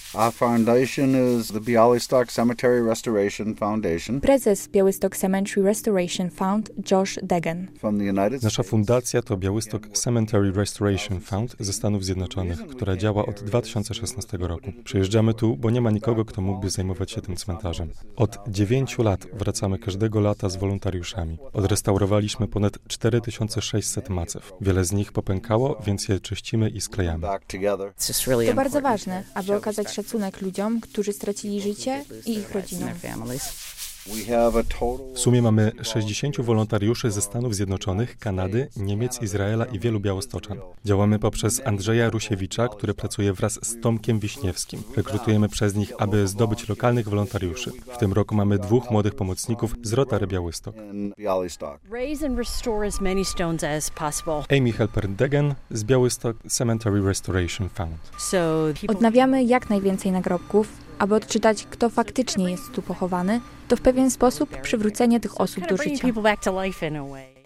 Our foundation is the Białystok Cemetery Restoration Foundation. Prezes Białystok Cemetery Restoration Fund Josh Degan. From the United Nasza States. fundacja to Białystok Cemetery Restoration Fund ze Stanów Zjednoczonych, która działa od 2016 roku. Przyjeżdżamy tu, bo nie ma nikogo, kto mógłby zajmować się tym cmentarzem. Od 9 lat wracamy każdego lata z wolontariuszami. Odrestaurowaliśmy ponad 4600 macew. Wiele z nich popękało, więc je czyścimy i sklejamy. Back together. To bardzo ważne, aby okazać szacunek ludziom, którzy stracili życie i ich rodzinom. We have a total. W sumie mamy 60 wolontariuszy ze Stanów Zjednoczonych, Kanady, Niemiec, Izraela i wielu Białostoczan. Działamy poprzez Andrzeja Rusiewicza, który pracuje wraz z Tomkiem Wiśniewskim. Rekrutujemy przez nich, aby zdobyć lokalnych wolontariuszy. W tym roku mamy 2 młodych pomocników z Rotary Białystok. In Białystok. Raise and restore as many stones as possible. Amy Helper-Degen z Białystok Cemetery Restoration Fund. Odnawiamy jak najwięcej nagrobków, aby odczytać, kto faktycznie jest tu pochowany, to w pewien sposób przywrócenie tych osób do życia.